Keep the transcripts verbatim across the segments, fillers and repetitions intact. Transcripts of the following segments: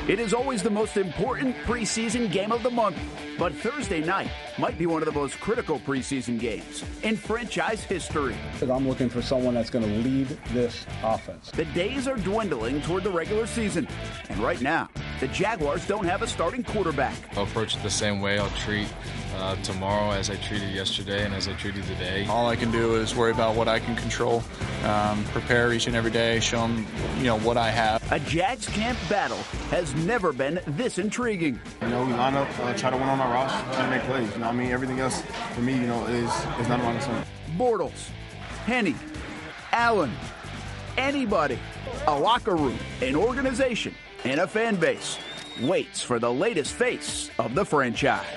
It is always the most important preseason game of the month, but Thursday night might be one of the most critical preseason games in franchise history. I'm looking for someone that's going to lead this offense. The days are dwindling toward the regular season, and right now, the Jaguars don't have a starting quarterback. I'll approach it the same way. I'll treat uh, tomorrow as I treated yesterday and as I treated today. All I can do is worry about what I can control, um, prepare each and every day, show them, you know, what I have. A Jags camp battle has never been this intriguing. You know, we line up, uh, try to win on our roster, try to make plays. You know, I mean, everything else for me, you know, is is not around the sun. Bortles, Henne, Allen, anybody, a locker room, an organization, and a fan base waits for the latest face of the franchise.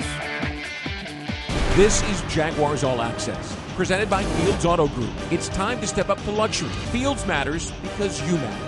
This is Jaguars All Access, presented by Fields Auto Group. It's time to step up to luxury. Fields matters because you matter.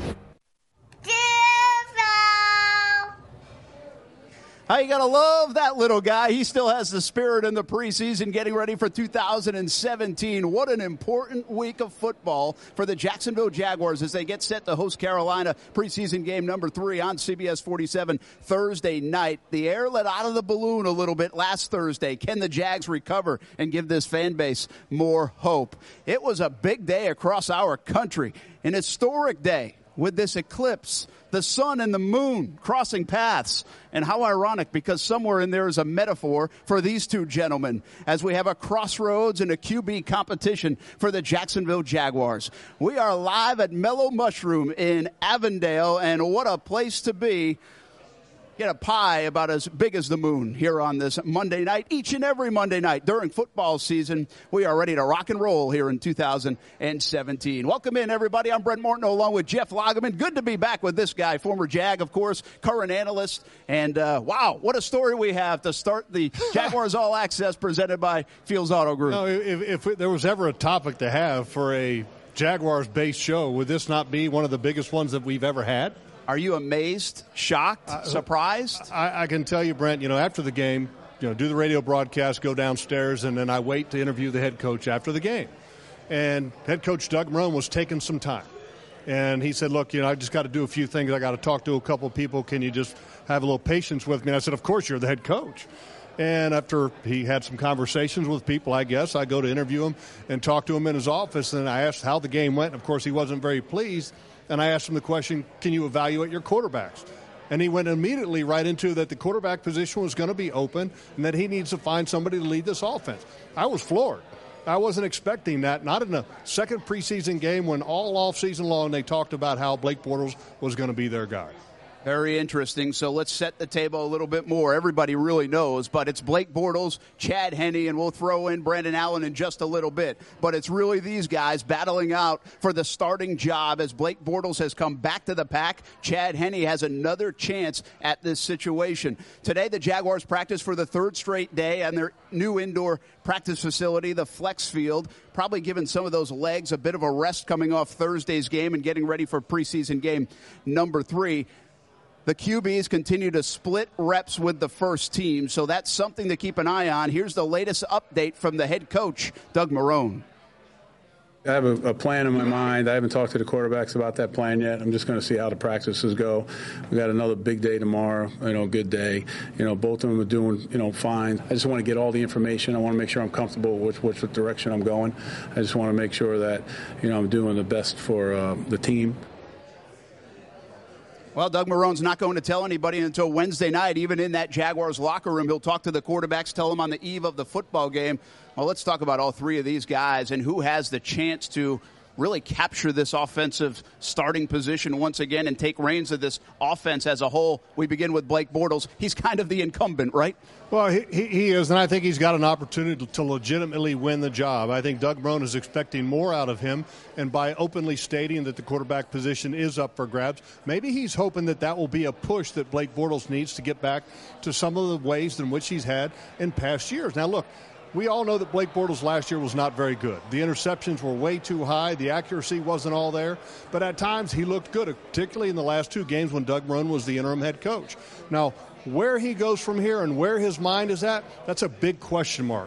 How you gotta love that little guy. He still has the spirit in the preseason, getting ready for two thousand seventeen. What an important week of football for the Jacksonville Jaguars as they get set to host Carolina. Preseason game number three on C B S forty-seven Thursday night. The air let out of the balloon a little bit last Thursday. Can the Jags recover and give this fan base more hope? It was a big day across our country, an historic day with this eclipse, the sun and the moon crossing paths. And how ironic, because somewhere in there is a metaphor for these two gentlemen as we have a crossroads and a Q B competition for the Jacksonville Jaguars. We are live at Mellow Mushroom in Avondale, and what a place to be. Get a pie about as big as the moon here on this Monday night. Each and every Monday night during football season, we are ready to rock and roll here in two thousand seventeen. Welcome in, everybody. I'm Brent Martin along with Jeff Lageman. Good to be back with this guy, former Jag, of course, current analyst. And, uh, wow, what a story we have to start the Jaguars All Access presented by Fields Auto Group. No, if, if there was ever a topic to have for a Jaguars-based show, would this not be one of the biggest ones that we've ever had? Are you amazed, shocked, uh, surprised? I, I can tell you, Brent, you know, after the game, you know, do the radio broadcast, go downstairs, and then I wait to interview the head coach after the game. And head coach Doug Marrone was taking some time. And he said, look, you know, I just got to do a few things. I got to talk to a couple of people. Can you just have a little patience with me? And I said, of course, you're the head coach. And after he had some conversations with people, I guess, I go to interview him and talk to him in his office. And I asked how the game went. And, of course, he wasn't very pleased. And I asked him the question, can you evaluate your quarterbacks? And he went immediately right into that the quarterback position was going to be open and that he needs to find somebody to lead this offense. I was floored. I wasn't expecting that, not in a second preseason game when all offseason long they talked about how Blake Bortles was going to be their guy. Very interesting. So let's set the table a little bit more. Everybody really knows, but it's Blake Bortles, Chad Henne, and we'll throw in Brandon Allen in just a little bit. But it's really these guys battling out for the starting job as Blake Bortles has come back to the pack. Chad Henne has another chance at this situation. Today, the Jaguars practice for the third straight day on their new indoor practice facility, the Flex Field, probably giving some of those legs a bit of a rest coming off Thursday's game and getting ready for preseason game number three. The Q Bs continue to split reps with the first team, so that's something to keep an eye on. Here's the latest update from the head coach, Doug Marrone. I have a, a plan in my mind. I haven't talked to the quarterbacks about that plan yet. I'm just going to see how the practices go. We got another big day tomorrow, you know, good day. You know, both of them are doing, you know, fine. I just want to get all the information. I want to make sure I'm comfortable with which direction I'm going. I just want to make sure that, you know, I'm doing the best for uh, the team. Well, Doug Marrone's not going to tell anybody until Wednesday night, even in that Jaguars locker room. He'll talk to the quarterbacks, tell them on the eve of the football game. Well, let's talk about all three of these guys and who has the chance to really capture this offensive starting position once again and take reins of this offense as a whole. We begin with Blake Bortles. He's kind of the incumbent, right? Well, he, he is, and I think he's got an opportunity to, to legitimately win the job. I think Doug Marrone is expecting more out of him, and by openly stating that the quarterback position is up for grabs, maybe he's hoping that that will be a push that Blake Bortles needs to get back to some of the ways in which he's had in past years. Now, look, we all know that Blake Bortles last year was not very good. The interceptions were way too high. The accuracy wasn't all there. But at times he looked good, particularly in the last two games when Doug Marrone was the interim head coach. Now, where he goes from here and where his mind is at, that's a big question mark.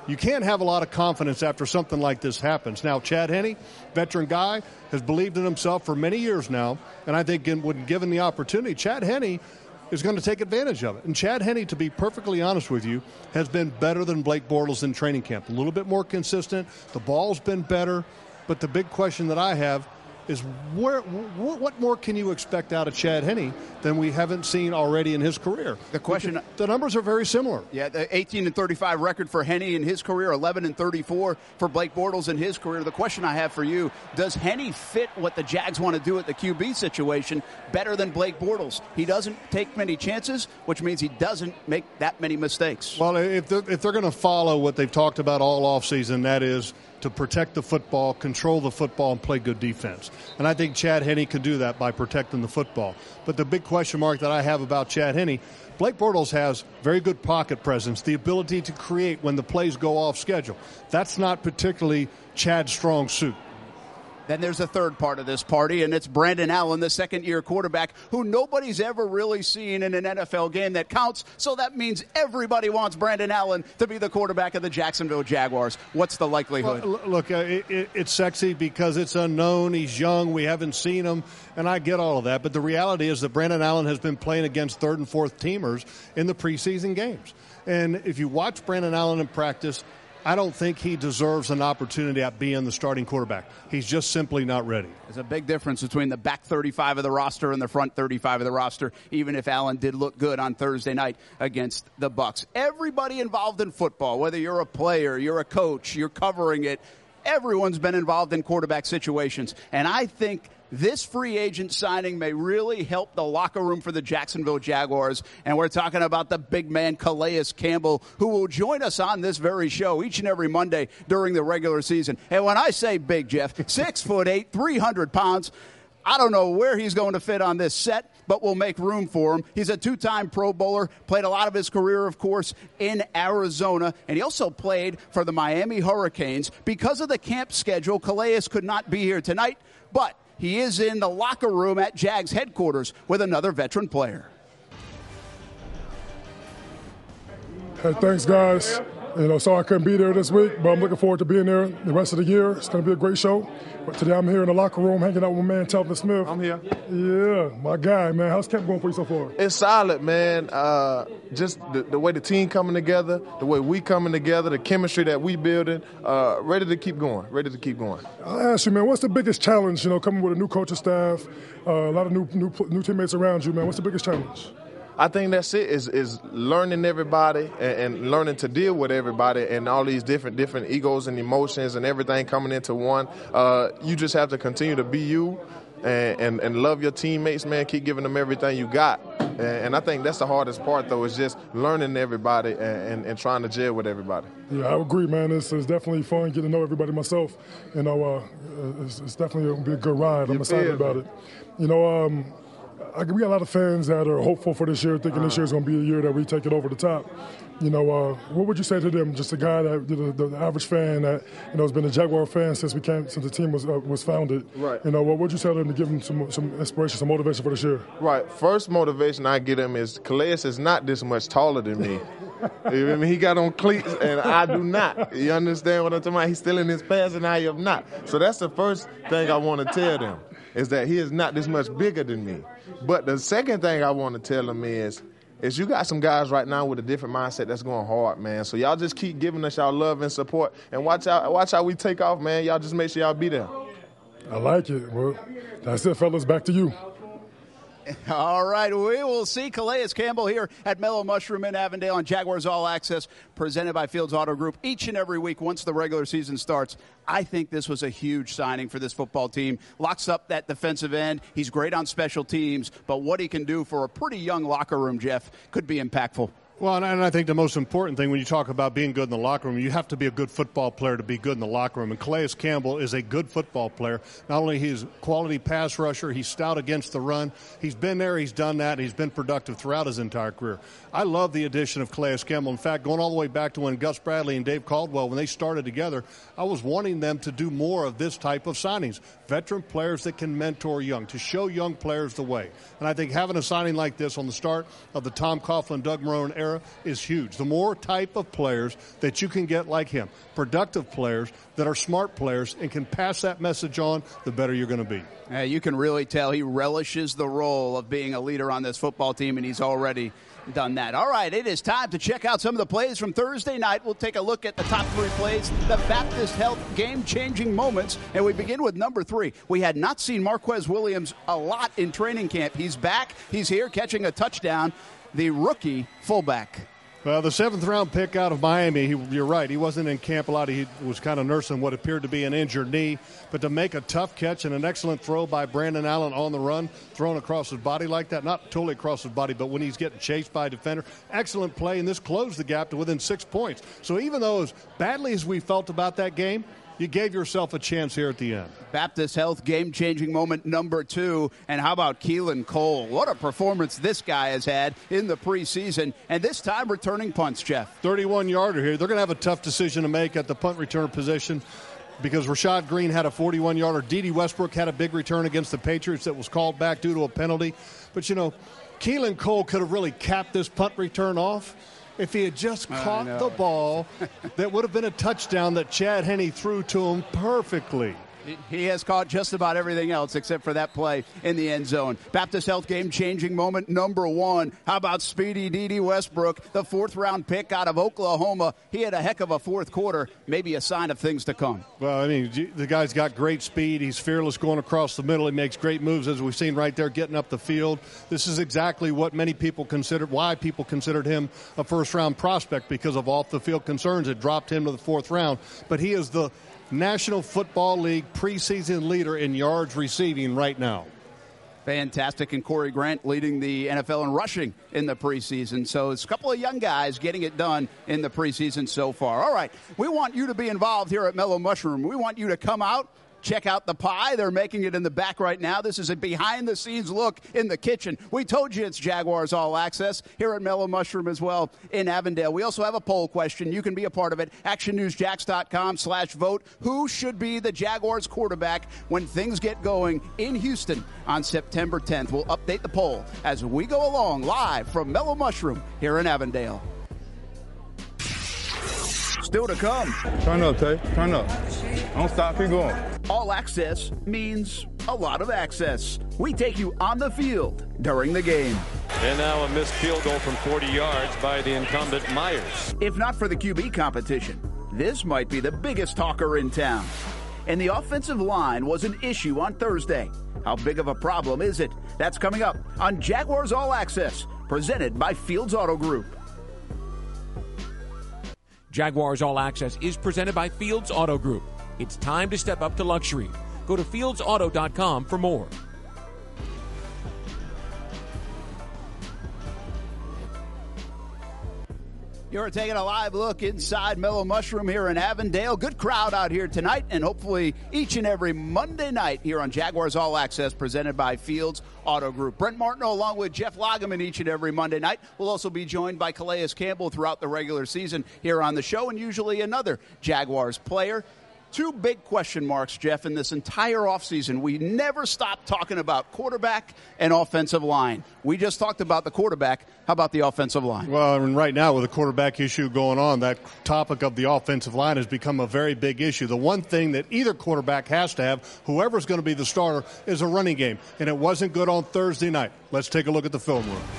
You can't have a lot of confidence after something like this happens. Now, Chad Henne, veteran guy, has believed in himself for many years now, and I think when given the opportunity, Chad Henne is going to take advantage of it. And Chad Henne, to be perfectly honest with you, has been better than Blake Bortles in training camp. A little bit more consistent. The ball's been better. But the big question that I have is where, what more can you expect out of Chad Henne than we haven't seen already in his career? The question, the numbers are very similar. Yeah, the eighteen and thirty-five record for Henne in his career, eleven and thirty-four for Blake Bortles in his career. The question I have for you, does Henne fit what the Jags want to do at the Q B situation better than Blake Bortles? He doesn't take many chances, which means he doesn't make that many mistakes. Well, if they're, if they're going to follow what they've talked about all offseason, that is to protect the football, control the football, and play good defense. And I think Chad Henne can do that by protecting the football. But the big question mark that I have about Chad Henne, Blake Bortles has very good pocket presence, the ability to create when the plays go off schedule. That's not particularly Chad's strong suit. Then there's a third part of this party, and it's Brandon Allen, the second-year quarterback, who nobody's ever really seen in an N F L game that counts. So that means everybody wants Brandon Allen to be the quarterback of the Jacksonville Jaguars. What's the likelihood? Well, look, uh, it, it, it's sexy because it's unknown. He's young. We haven't seen him, and I get all of that. But the reality is that Brandon Allen has been playing against third and fourth teamers in the preseason games. And if you watch Brandon Allen in practice, I don't think he deserves an opportunity at being the starting quarterback. He's just simply not ready. There's a big difference between the back thirty-five of the roster and the front thirty-five of the roster, even if Allen did look good on Thursday night against the Bucs. Everybody involved in football, whether you're a player, you're a coach, you're covering it, everyone's been involved in quarterback situations. And I think this free agent signing may really help the locker room for the Jacksonville Jaguars. And we're talking about the big man, Calais Campbell, who will join us on this very show each and every Monday during the regular season. And when I say big, Jeff, six foot eight, three hundred pounds, I don't know where he's going to fit on this set, but we'll make room for him. He's a two-time Pro Bowler, played a lot of his career, of course, in Arizona, and he also played for the Miami Hurricanes. Because of the camp schedule, Calais could not be here tonight, but he is in the locker room at Jags headquarters with another veteran player. Hey, thanks, guys. You know, sorry I couldn't be there this week, but I'm looking forward to being there the rest of the year. It's going to be a great show. But today I'm here in the locker room hanging out with my man, Telvin Smith. I'm here. Yeah, my guy, man. How's camp going for you so far? It's solid, man. Uh, just the, the way the team coming together, the way we coming together, the chemistry that we building, uh, ready to keep going, ready to keep going. I'll ask you, man, what's the biggest challenge, you know, coming with a new coaching staff, uh, a lot of new, new new teammates around you, man? What's the biggest challenge? I think that's it, is is learning everybody and, and learning to deal with everybody and all these different different egos and emotions and everything coming into one. Uh, you just have to continue to be you and, and, and love your teammates, man. Keep giving them everything you got. And, and I think that's the hardest part, though, is just learning everybody and, and, and trying to gel with everybody. Yeah, I agree, man. It's, it's definitely fun getting to know everybody myself. You know, uh, it's, it's definitely going to be a good ride. I'm excited about it. You know, um, I, we got a lot of fans that are hopeful for this year, thinking uh, this year is going to be a year that we take it over the top. You know, uh, what would you say to them? Just a guy that the, the average fan that you know has been a Jaguar fan since we came, since the team was uh, was founded. Right. You know, what would you tell them to give them some some inspiration, some motivation for this year? Right. First motivation I get him is Calais is not this much taller than me. You know, I mean, he got on cleats and I do not. You understand what I'm talking about? He's still in his pants and I am not. So that's the first thing I want to tell them, is that he is not this much bigger than me. But the second thing I want to tell them is, is you got some guys right now with a different mindset that's going hard, man. So y'all just keep giving us y'all love and support, and watch out, watch how we take off, man. Y'all just make sure y'all be there. I like it. Well, that's it, fellas. Back to you. All right, we will see Calais Campbell here at Mellow Mushroom in Avondale on Jaguars All Access, presented by Fields Auto Group each and every week once the regular season starts. I think this was a huge signing for this football team. Locks up that defensive end. He's great on special teams, but what he can do for a pretty young locker room, Jeff, could be impactful. Well, and I think the most important thing when you talk about being good in the locker room, you have to be a good football player to be good in the locker room. And Calais Campbell is a good football player. Not only he's a quality pass rusher, he's stout against the run. He's been there, he's done that, and he's been productive throughout his entire career. I love the addition of Calais Campbell. In fact, going all the way back to when Gus Bradley and Dave Caldwell, when they started together, I was wanting them to do more of this type of signings. Veteran players that can mentor young, to show young players the way. And I think having a signing like this on the start of the Tom Coughlin, Doug Marrone era era is huge. The more type of players that you can get like him, productive players that are smart players and can pass that message on, the better you're going to be. Uh, you can really tell he relishes the role of being a leader on this football team, and he's already done that. All right, it is time to check out some of the plays from Thursday night. We'll take a look at the top three plays, the Baptist Health game-changing moments, and we begin with number three. We had not seen Marquez Williams a lot in training camp. He's back. He's here catching a touchdown. The rookie fullback. Well, the seventh-round pick out of Miami, he, you're right, he wasn't in camp a lot. He was kind of nursing what appeared to be an injured knee. But to make a tough catch and an excellent throw by Brandon Allen on the run, thrown across his body like that, not totally across his body, but when he's getting chased by a defender, excellent play, and this closed the gap to within six points. So even though as badly as we felt about that game, you gave yourself a chance here at the end. Baptist Health game-changing moment number two. And how about Keelan Cole? What a performance this guy has had in the preseason. And this time returning punts, Jeff. thirty-one-yarder here. They're going to have a tough decision to make at the punt return position because Rashad Green had a forty-one-yarder. Dede Westbrook had a big return against the Patriots that was called back due to a penalty. But, you know, Keelan Cole could have really capped this punt return off if he had just caught the ball. That would have been a touchdown that Chad Henne threw to him perfectly. He has caught just about everything else except for that play in the end zone. Baptist Health game-changing moment number one. How about Speedy Dede Westbrook, the fourth-round pick out of Oklahoma? He had a heck of a fourth quarter, maybe a sign of things to come. Well, I mean, the guy's got great speed. He's fearless going across the middle. He makes great moves, as we've seen right there, getting up the field. This is exactly what many people considered, why people considered him a first-round prospect, because of off-the-field concerns that dropped him to the fourth round. But he is the National Football League preseason leader in yards receiving right now. Fantastic. And Corey Grant leading the N F L in rushing in the preseason. So it's a couple of young guys getting it done in the preseason so far. All right, we want you to be involved here at Mellow Mushroom. We want you to come out, check out the pie. They're making it in the back right now. This is a behind-the-scenes look in the kitchen. We told you it's Jaguars All Access here at Mellow Mushroom as well in Avondale. We also have a poll question. You can be a part of it. action news jax dot com slash vote. Who should be the Jaguars quarterback when things get going in Houston on September tenth? We'll update the poll as we go along live from Mellow Mushroom here in Avondale. Still to come. Turn up, Tay. Turn up. Don't stop. Keep going. All access means a lot of access. We take you on the field during the game. And now a missed field goal from forty yards by the incumbent Myers. If not for the Q B competition, this might be the biggest talker in town. And the offensive line was an issue on Thursday. How big of a problem is it? That's coming up on Jaguars All Access, presented by Fields Auto Group. Jaguars All Access is presented by Fields Auto Group. It's time to step up to luxury. Go to fields auto dot com for more. You're taking a live look inside Mellow Mushroom here in Avondale. Good crowd out here tonight, and hopefully each and every Monday night here on Jaguars All Access, presented by Fields Auto Group. Brent Martineau along with Jeff Lageman each and every Monday night. We'll also be joined by Calais Campbell throughout the regular season here on the show, and usually another Jaguars player. Two big question marks, Jeff, in this entire offseason. We never stopped talking about quarterback and offensive line. We just talked about the quarterback. How about the offensive line? Well, I mean, right now with the quarterback issue going on, that topic of the offensive line has become a very big issue. The one thing that either quarterback has to have, whoever's going to be the starter, is a running game. And it wasn't good on Thursday night. Let's take a look at the film room.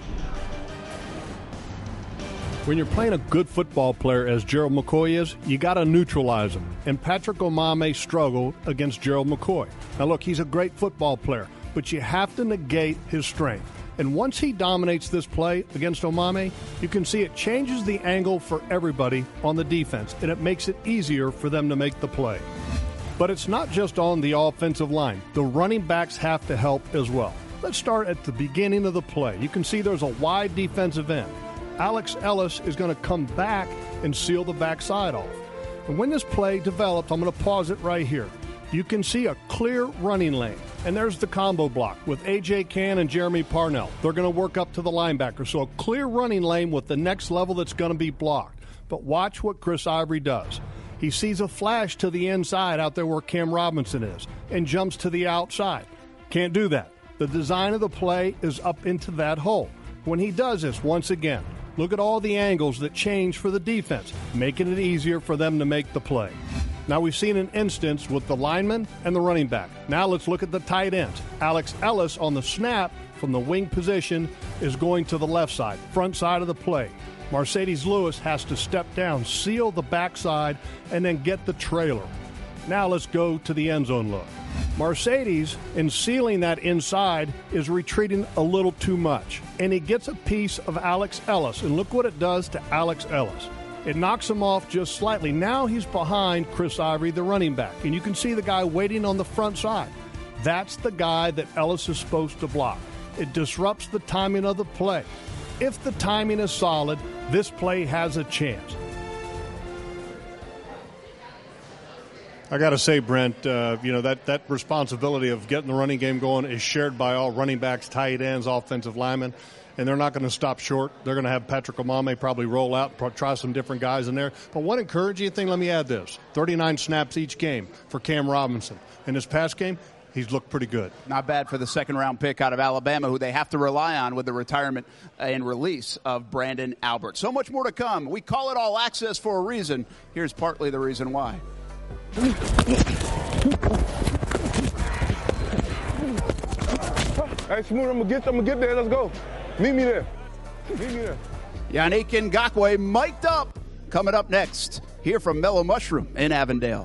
When you're playing a good football player, as Gerald McCoy is, you got to neutralize him. And Patrick Omameh struggled against Gerald McCoy. Now, look, he's a great football player, but you have to negate his strength. And once he dominates this play against Omameh, you can see it changes the angle for everybody on the defense, and it makes it easier for them to make the play. But it's not just on the offensive line. The running backs have to help as well. Let's start at the beginning of the play. You can see there's a wide defensive end. Alex Ellis is going to come back and seal the backside off. And when this play develops, I'm going to pause it right here. You can see a clear running lane. And there's the combo block with A J. Cann and Jeremy Parnell. They're going to work up to the linebacker. So a clear running lane with the next level that's going to be blocked. But watch what Chris Ivory does. He sees a flash to the inside out there where Cam Robinson is and jumps to the outside. Can't do that. The design of the play is up into that hole. When he does this, once again, Look at all the angles that change for the defense, making it easier for them to make the play. Now we've seen an instance with the lineman and the running back. Now let's look at the tight ends. Alex Ellis on the snap from the wing position is going to the left side, front side of the play. Mercedes Lewis has to step down, seal the backside, and then get the trailer. Now let's go to the end zone look. Mercedes, in sealing that inside, is retreating a little too much. And he gets a piece of Alex Ellis. And look what it does to Alex Ellis. It knocks him off just slightly. Now he's behind Chris Ivory, the running back. And you can see the guy waiting on the front side. That's the guy that Ellis is supposed to block. It disrupts the timing of the play. If the timing is solid, this play has a chance. I got to say, Brent, uh, you know, that, that responsibility of getting the running game going is shared by all running backs, tight ends, offensive linemen, and they're not going to stop short. They're going to have Patrick Omameh probably roll out, try some different guys in there. But one encouraging thing, let me add this, thirty-nine snaps each game for Cam Robinson. In this past game, he's looked pretty good. Not bad for the second-round pick out of Alabama, who they have to rely on with the retirement and release of Brandon Albert. So much more to come. We call it All Access for a reason. Here's partly the reason why. Hey, Smooth, I'm going to get I'm gonna get there. Let's go. Meet me there. Meet me there. Yannick Ngakoue mic'd up. Coming up next, here from Mellow Mushroom in Avondale.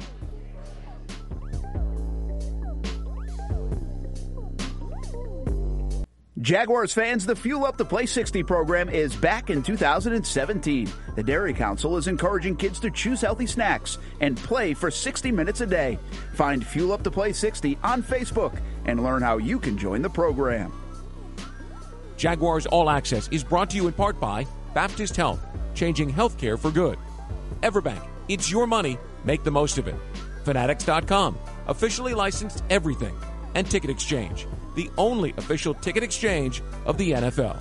Jaguars fans, the Fuel Up to Play sixty program is back in two thousand seventeen. The Dairy Council is encouraging kids to choose healthy snacks and play for sixty minutes a day. Find Fuel Up to Play sixty on Facebook and learn how you can join the program. Jaguars All Access is brought to you in part by Baptist Health, changing healthcare for good. Everbank, it's your money, make the most of it. Fanatics dot com, officially licensed everything. And Ticket Exchange, the only official ticket exchange of the N F L.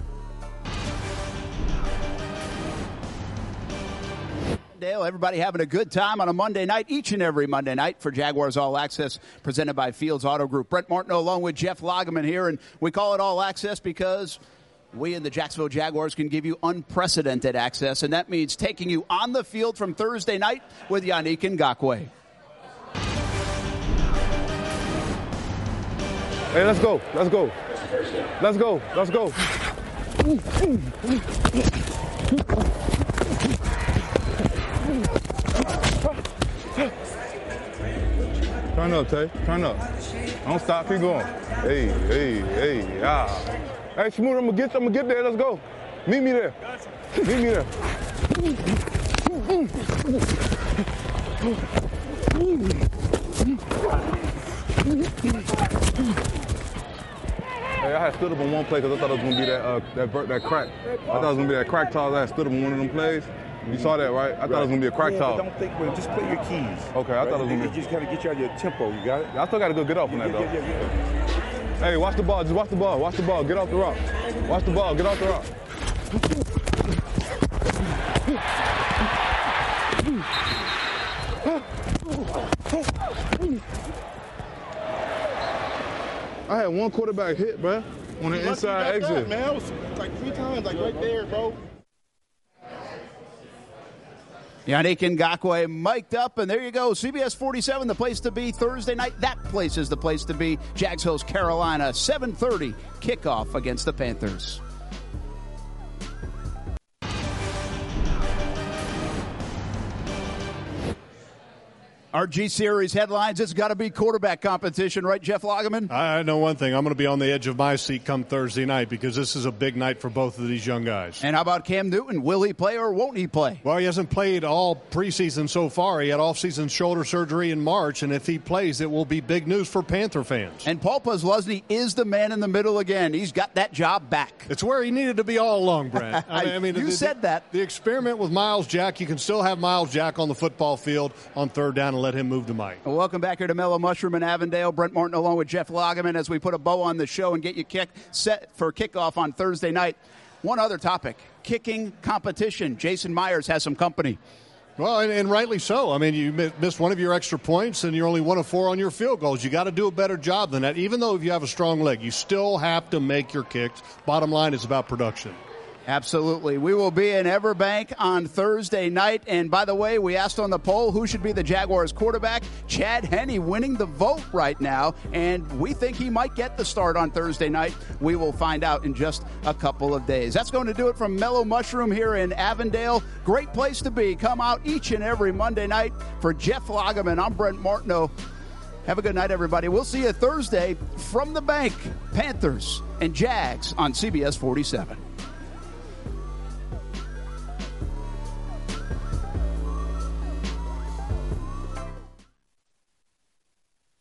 Dale, everybody having a good time on a Monday night, each and every Monday night for Jaguars All Access, presented by Fields Auto Group. Brent Martineau along with Jeff Lageman here, and we call it All Access because we in the Jacksonville Jaguars can give you unprecedented access, and that means taking you on the field from Thursday night with Yannick Ngakoue. Hey, let's go. Let's go. Let's go. Let's go. Turn up, Tay. Turn up. Don't stop. Keep going. Hey, hey, hey, ah. Hey, Smooth, I'm gonna get, I'm gonna get there. Let's go. Meet me there. Meet me there. Hey, I had stood up on one play because I thought it was gonna be that uh, that that crack. I thought it was gonna be that crack toss. I had stood up on one of them plays. You saw that, right? I right. thought it was gonna be a crack yeah, toss. Don't think, well, just play your keys. Okay, I right? thought it was gonna be. Just kind of get you out of your tempo. You got it? I still got to go get off on yeah, that though. Yeah, yeah, yeah. Hey, watch the ball. Just watch the ball. Watch the ball. Get off the rock. Watch the ball. Get off the rock. I had one quarterback hit, bro, on the inside exit. That, man, it was like three times, like right there, bro. Yannick Ngakoue mic'd up, and there you go. C B S forty-seven, the place to be Thursday night. That place is the place to be. Jags host Carolina, seven thirty kickoff against the Panthers. Our G-Series headlines, it's got to be quarterback competition, right, Jeff Lageman? I know one thing. I'm going to be on the edge of my seat come Thursday night because this is a big night for both of these young guys. And how about Cam Newton? Will he play or won't he play? Well, he hasn't played all preseason so far. He had off-season shoulder surgery in March, and if he plays, it will be big news for Panther fans. And Paul Posluszny is the man in the middle again. He's got that job back. It's where he needed to be all along, Brent. I mean, I mean you the, said that. The experiment with Miles Jack, you can still have Miles Jack on the football field on third down and let him move the mic. Well, welcome back here to Mellow Mushroom in Avondale. Brent Martin along with Jeff Lageman as we put a bow on the show and get you kick set for kickoff on Thursday night. One other topic, kicking competition. Jason Myers has some company. Well, and, and rightly so. I mean, you missed one of your extra points, and you're only one of four on your field goals. You got to do a better job than that. Even though if you have a strong leg, you still have to make your kicks. Bottom line is about production. Absolutely. We will be in Everbank on Thursday night. And by the way, we asked on the poll who should be the Jaguars quarterback. Chad Henne winning the vote right now, and we think he might get the start on Thursday night. We will find out in just a couple of days. That's going to do it from Mellow Mushroom here in Avondale. Great place to be. Come out each and every Monday night. For Jeff Lageman, I'm Brent Martineau. Have a good night, everybody. We'll see you Thursday from the bank. Panthers and Jags on C B S forty-seven.